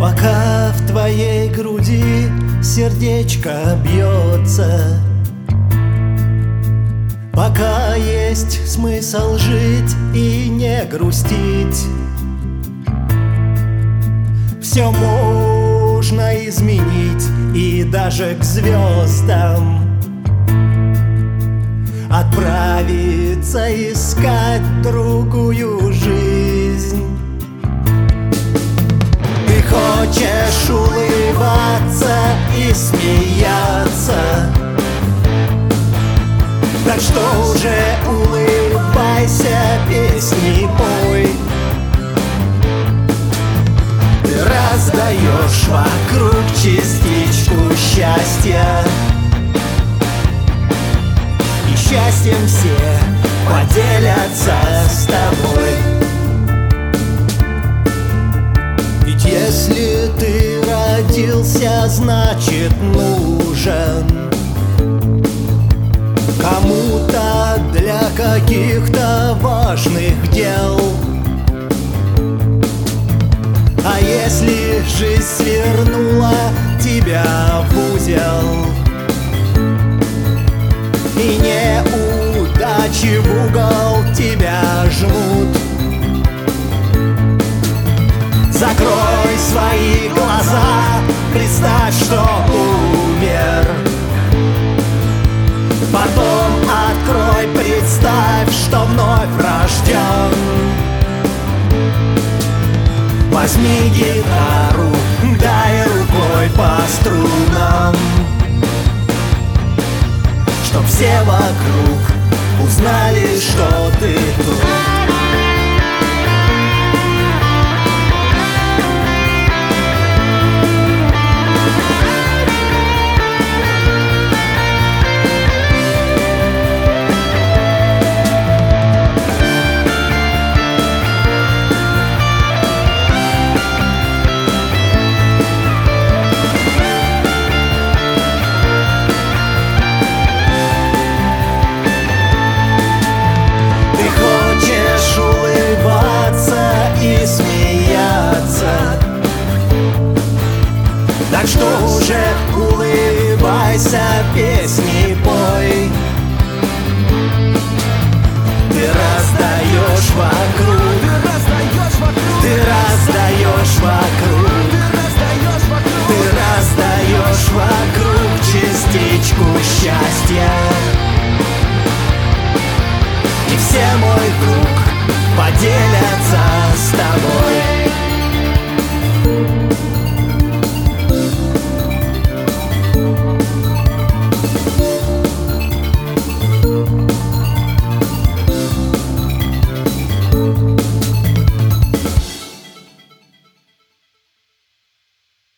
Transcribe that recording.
Пока в твоей груди сердечко бьется, пока есть смысл жить и не грустить, все можно изменить и даже к звездам отправиться искать другую жизнь. Ты хочешь улыбаться и смеяться, так что уже улыбайся, песни пой. Ты раздаешь вокруг частичку счастья, и счастьем все поделятся с тобой. Ведь если ты родился, значит нужен кому-то для каких-то важных дел. А если жизнь свернула тебя в узел, и неудачи в угол тебя жмут, закрой свои глаза, представь, что умер. Потом открой, представь, что вновь рожден. Возьми гитару, дай рукой по струнам, чтоб все вокруг узнали, что ты тут. Так что уже улыбайся, песни пой. Ты раздаешь вокруг, ты раздаешь вокруг, ты раздаешь вокруг частичку счастья, и все, мой друг, поделятся с тобой.